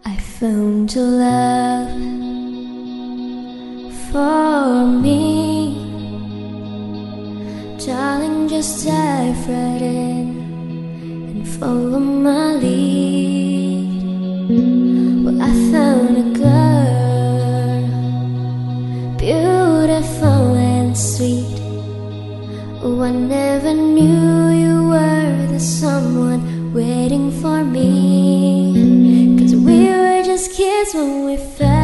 I found your love for me, darling. Just dive right in and follow my lead. Well, I found a girl, beautiful and sweet. Oh, I never knew you were the someone waiting for me, 'cause we were just kids when we fell.